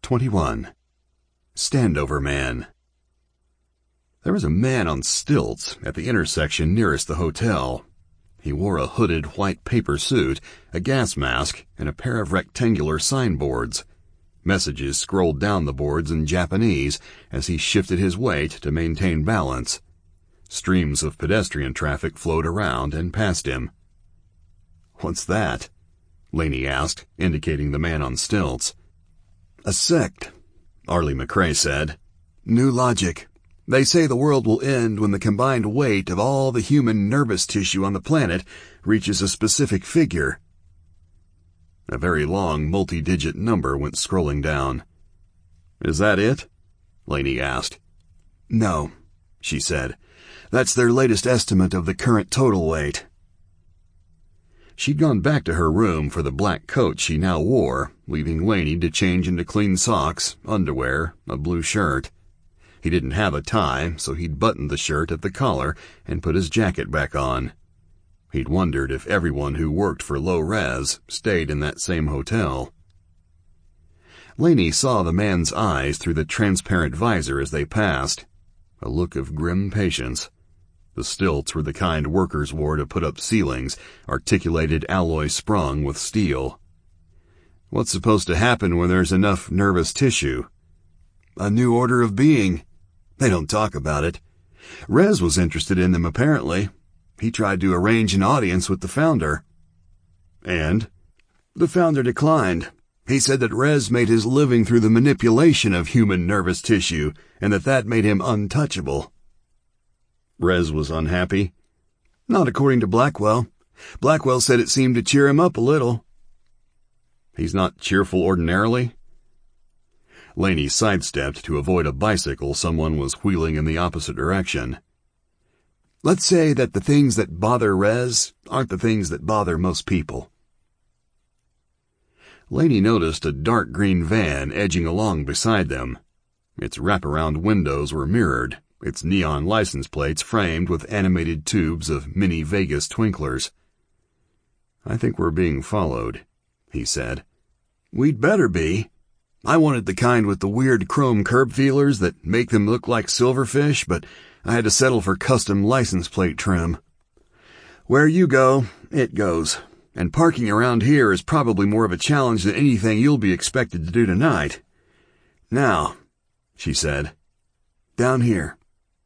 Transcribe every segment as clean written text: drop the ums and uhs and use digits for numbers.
21. Standover Man. There was a man on stilts at the intersection nearest the hotel. He wore a hooded white paper suit, a gas mask, and a pair of rectangular signboards. Messages scrolled down the boards in Japanese as he shifted his weight to maintain balance. Streams of pedestrian traffic flowed around and past him. "What's that?" Laney asked, indicating the man on stilts. "A sect," Arlie McCrae said. "New Logic. They say the world will end when the combined weight of all the human nervous tissue on the planet reaches a specific figure." A very long multi-digit number went scrolling down. "Is that it?" Laney asked. "No," she said. "That's their latest estimate of the current total weight." She'd gone back to her room for the black coat she now wore, leaving Laney to change into clean socks, underwear, a blue shirt. He didn't have a tie, so he'd buttoned the shirt at the collar and put his jacket back on. He'd wondered if everyone who worked for Low Res stayed in that same hotel. Laney saw the man's eyes through the transparent visor as they passed, a look of grim patience. The stilts were the kind workers wore to put up ceilings, articulated alloy sprung with steel. "What's supposed to happen when there's enough nervous tissue?" "A new order of being. They don't talk about it. Rez was interested in them, apparently. He tried to arrange an audience with the founder." "And?" "The founder declined. He said that Rez made his living through the manipulation of human nervous tissue, and that made him untouchable." "Rez was unhappy?" "Not according to Blackwell. Blackwell said it seemed to cheer him up a little." "He's not cheerful ordinarily?" Laney sidestepped to avoid a bicycle someone was wheeling in the opposite direction. "Let's say that the things that bother Rez aren't the things that bother most people." Laney noticed a dark green van edging along beside them. Its wraparound windows were mirrored, its neon license plates framed with animated tubes of mini Vegas twinklers. "I think we're being followed," he said. "We'd better be. I wanted the kind with the weird chrome curb feelers that make them look like silverfish, but I had to settle for custom license plate trim. Where you go, it goes, and parking around here is probably more of a challenge than anything you'll be expected to do tonight. Now," she said, "down here."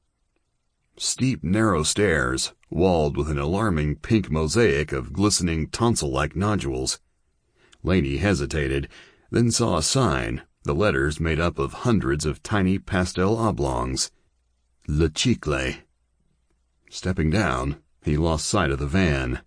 Steep, narrow stairs, walled with an alarming pink mosaic of glistening tonsil-like nodules. Laney hesitated, then saw a sign, the letters made up of hundreds of tiny pastel oblongs. Le Chicle. Stepping down, he lost sight of the van.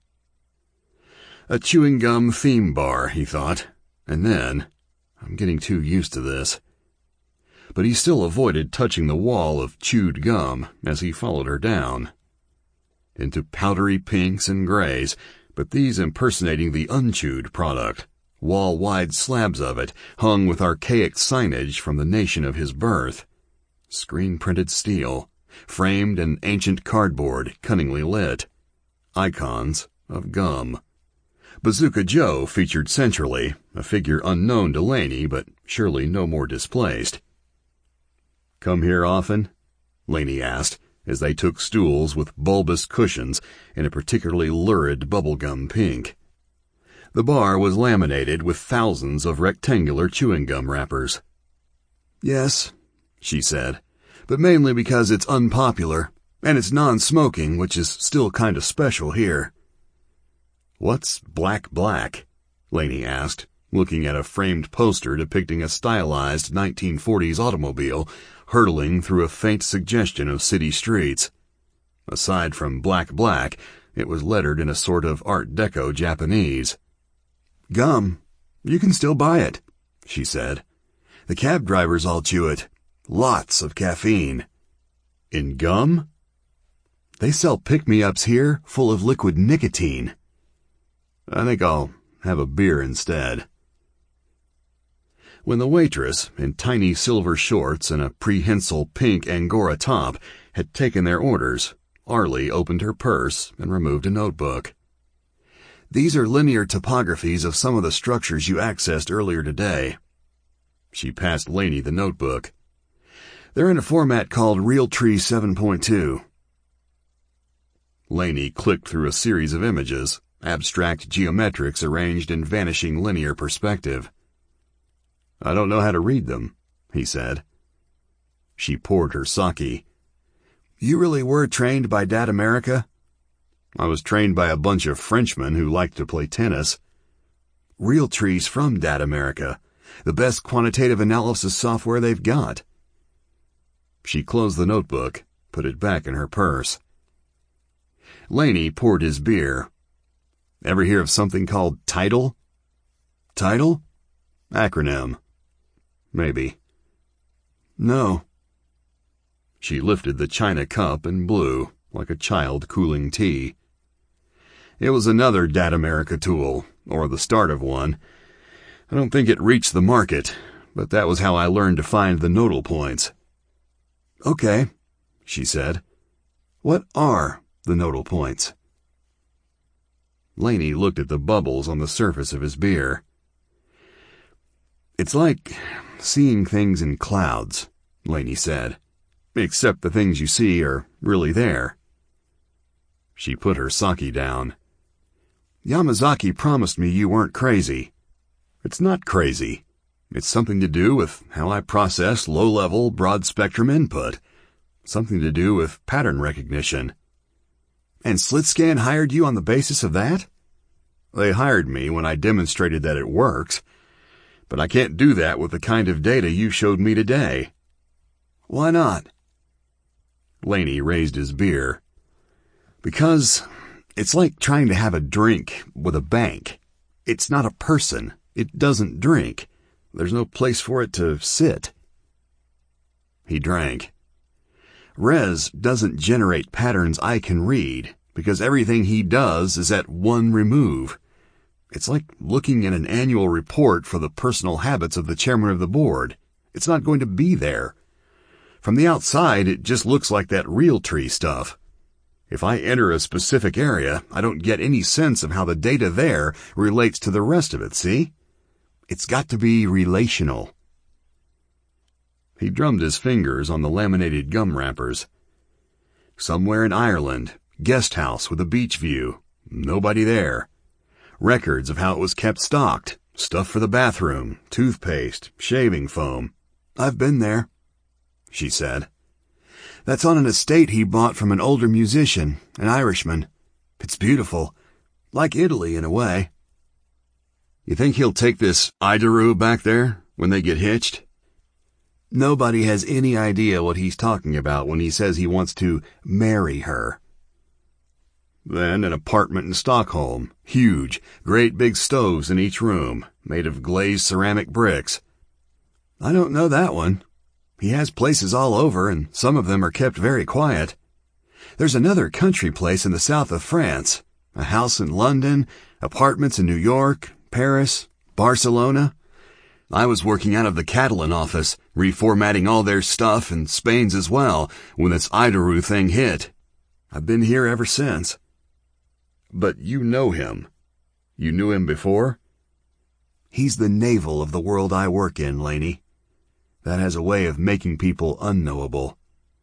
A chewing gum theme bar, he thought, and then, I'm getting too used to this. But he still avoided touching the wall of chewed gum as he followed her down. Into powdery pinks and grays, but these impersonating the unchewed product, wall-wide slabs of it, hung with archaic signage from the nation of his birth. Screen-printed steel, framed in ancient cardboard cunningly lit. Icons of gum. Bazooka Joe featured centrally, a figure unknown to Laney, but surely no more displaced. "Come here often?" Laney asked, as they took stools with bulbous cushions in a particularly lurid bubblegum pink. The bar was laminated with thousands of rectangular chewing gum wrappers. "Yes," she said, "but mainly because it's unpopular, and it's non-smoking, which is still kind of special here." "What's Black Black?" Laney asked, looking at a framed poster depicting a stylized 1940s automobile hurtling through a faint suggestion of city streets. Aside from Black Black, it was lettered in a sort of Art Deco Japanese. "Gum. You can still buy it," she said. "The cab drivers all chew it. Lots of caffeine." "In gum?" "They sell pick-me-ups here full of liquid nicotine." "I think I'll have a beer instead." When the waitress, in tiny silver shorts and a prehensile pink Angora top, had taken their orders, Arlie opened her purse and removed a notebook. "These are linear topographies of some of the structures you accessed earlier today." She passed Laney the notebook. They're in a format called Realtree 7.2. Laney clicked through a series of images, abstract geometrics arranged in vanishing linear perspective. I don't know how to read them, he said. She poured her sake. You really were trained by Dad America? I was trained by a bunch of Frenchmen who liked to play tennis. Realtree's from Dad America, the best quantitative analysis software they've got. She closed the notebook, put it back in her purse. Laney poured his beer. Ever hear of something called TIDAL? TIDAL? Acronym. Maybe. No. She lifted the china cup and blew, like a child cooling tea. It was another Dad America tool, or the start of one. I don't think it reached the market, but that was how I learned to find the nodal points. Okay, she said. What are the nodal points? Laney looked at the bubbles on the surface of his beer. It's like seeing things in clouds, Laney said, except the things you see are really there. She put her sake down. Yamazaki promised me you weren't crazy. It's not crazy. It's something to do with how I process low-level, broad-spectrum input. Something to do with pattern recognition. And SlitScan hired you on the basis of that? They hired me when I demonstrated that it works. But I can't do that with the kind of data you showed me today. Why not? Laney raised his beer. Because it's like trying to have a drink with a bank. It's not a person. It doesn't drink. There's no place for it to sit. He drank. Rez doesn't generate patterns I can read, because everything he does is at one remove. It's like looking at an annual report for the personal habits of the chairman of the board. It's not going to be there. From the outside, it just looks like that Realtree stuff. If I enter a specific area, I don't get any sense of how the data there relates to the rest of it, see? It's got to be relational. He drummed his fingers on the laminated gum wrappers. Somewhere in Ireland, guest house with a beach view. Nobody there. Records of how it was kept stocked. Stuff for the bathroom, toothpaste, shaving foam. I've been there, she said. That's on an estate he bought from an older musician, an Irishman. It's beautiful. Like Italy in a way. You think he'll take this Idaru back there when they get hitched? Nobody has any idea what he's talking about when he says he wants to marry her. Then an apartment in Stockholm, huge, great big stoves in each room, made of glazed ceramic bricks. I don't know that one. He has places all over, and some of them are kept very quiet. There's another country place in the south of France, a house in London, apartments in New York, Paris, Barcelona. I was working out of the Catalan office, reformatting all their stuff and Spain's as well, when this Idaru thing hit. I've been here ever since. But you know him. You knew him before? He's the navel of the world I work in, Laney. That has a way of making people unknowable.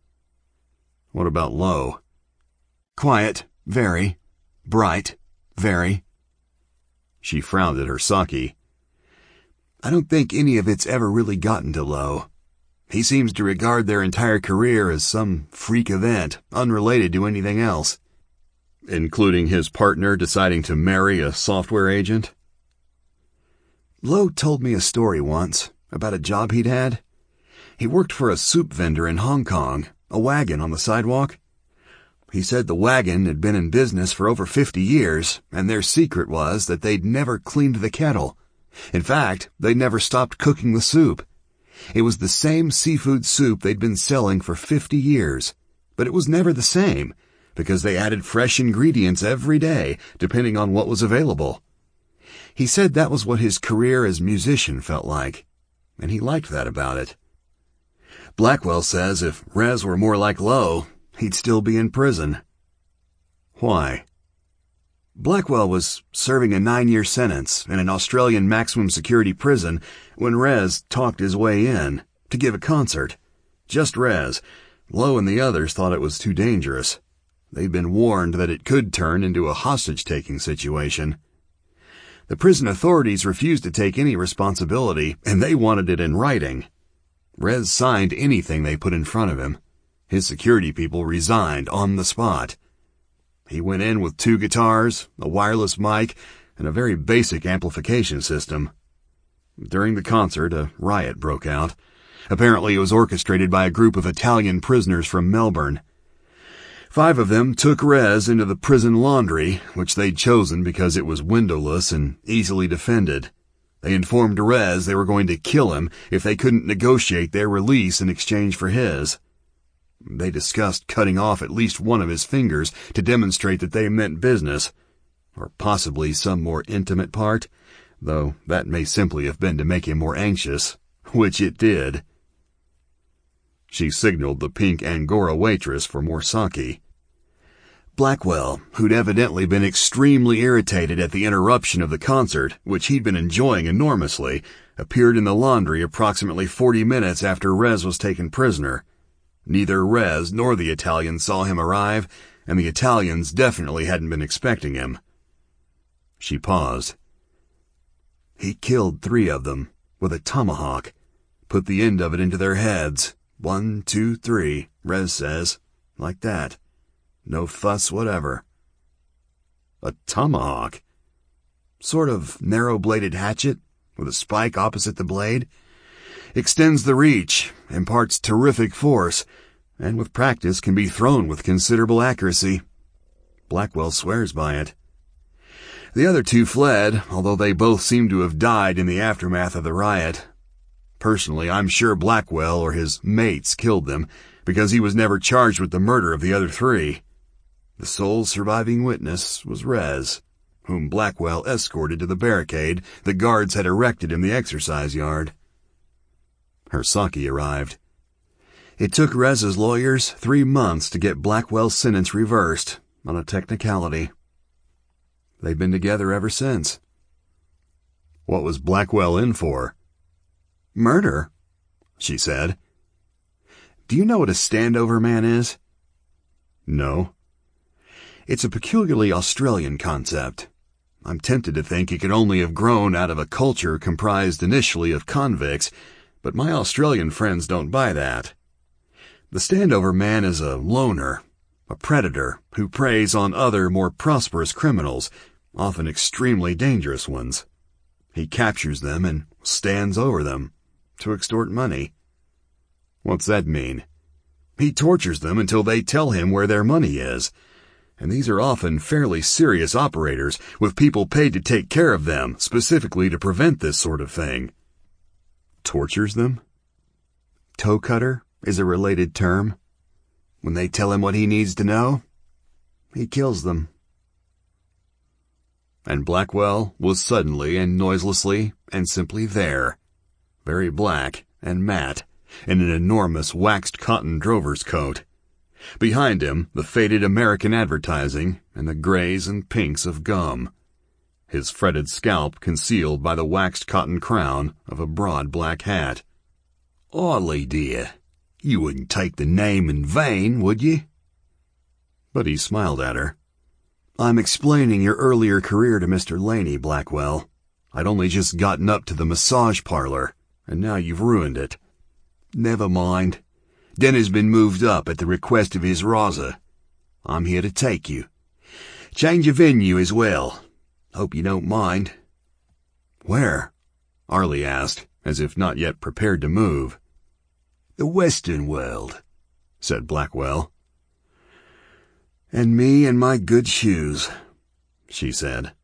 What about Lowe? Quiet, very. Bright, very. She frowned at her sake. I don't think any of it's ever really gotten to Lowe. He seems to regard their entire career as some freak event, unrelated to anything else. Including his partner deciding to marry a software agent? Lowe told me a story once about a job he'd had. He worked for a soup vendor in Hong Kong, a wagon on the sidewalk. He said the wagon had been in business for over 50 years, and their secret was that they'd never cleaned the kettle. In fact, they'd never stopped cooking the soup. It was the same seafood soup they'd been selling for 50 years, but it was never the same, because they added fresh ingredients every day, depending on what was available. He said that was what his career as musician felt like, and he liked that about it. Blackwell says if Rez were more like Lowe, he'd still be in prison. Why? Blackwell was serving a 9-year sentence in an Australian maximum security prison when Rez talked his way in to give a concert. Just Rez. Lowe and the others thought it was too dangerous. They'd been warned that it could turn into a hostage-taking situation. The prison authorities refused to take any responsibility, and they wanted it in writing. Rez signed anything they put in front of him. His security people resigned on the spot. He went in with 2 guitars, a wireless mic, and a very basic amplification system. During the concert, a riot broke out. Apparently it was orchestrated by a group of Italian prisoners from Melbourne. 5 of them took Rez into the prison laundry, which they'd chosen because it was windowless and easily defended. They informed Rez they were going to kill him if they couldn't negotiate their release in exchange for his. They discussed cutting off at least one of his fingers to demonstrate that they meant business, or possibly some more intimate part, though that may simply have been to make him more anxious, which it did. She signaled the pink Angora waitress for more sake. Blackwell, who'd evidently been extremely irritated at the interruption of the concert, which he'd been enjoying enormously, appeared in the laundry approximately 40 minutes after Rez was taken prisoner. Neither Rez nor the Italians saw him arrive, and the Italians definitely hadn't been expecting him. She paused. He killed 3 of them with a tomahawk, put the end of it into their heads. 1, 2, 3, Rez says. Like that. No fuss whatever. A tomahawk? Sort of narrow-bladed hatchet, with a spike opposite the blade. Extends the reach, imparts terrific force, and with practice can be thrown with considerable accuracy. Blackwell swears by it. The other 2 fled, although they both seem to have died in the aftermath of the riot. Personally, I'm sure Blackwell or his mates killed them, because he was never charged with the murder of the other 3. The sole surviving witness was Rez, whom Blackwell escorted to the barricade the guards had erected in the exercise yard. Her sake arrived. It took Rez's lawyers 3 months to get Blackwell's sentence reversed, on a technicality. They've been together ever since. What was Blackwell in for? Murder, she said. Do you know what a standover man is? No. It's a peculiarly Australian concept. I'm tempted to think it could only have grown out of a culture comprised initially of convicts, but my Australian friends don't buy that. The standover man is a loner, a predator who preys on other, more prosperous criminals, often extremely dangerous ones. He captures them and stands over them to extort money. What's that mean? He tortures them until they tell him where their money is. And these are often fairly serious operators, with people paid to take care of them, specifically to prevent this sort of thing. Tortures them? Toe cutter is a related term. When they tell him what he needs to know, he kills them. And Blackwell was suddenly and noiselessly and simply there, very black and matte, in an enormous waxed cotton drover's coat. Behind him, the faded American advertising and the grays and pinks of gum. His fretted scalp concealed by the waxed cotton crown of a broad black hat. Audley, dear, you wouldn't take the name in vain, would you? But he smiled at her. I'm explaining your earlier career to Mr. Laney, Blackwell. I'd only just gotten up to the massage parlor, and now you've ruined it. Never mind. Denner's been moved up at the request of his Rosa. I'm here to take you. Change of venue as well. Hope you don't mind. Where? Arlie asked, as if not yet prepared to move. The Western world, said Blackwell. And me and my good shoes, she said.